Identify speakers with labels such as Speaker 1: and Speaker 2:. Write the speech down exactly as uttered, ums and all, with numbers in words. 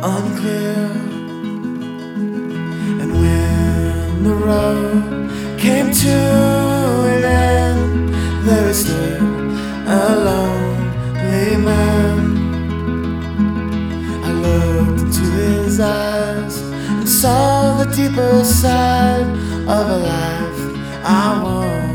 Speaker 1: unclear. And when the road came to an end, there stood a lonely man. I looked into his eyes and saw the deeper side of a life I want.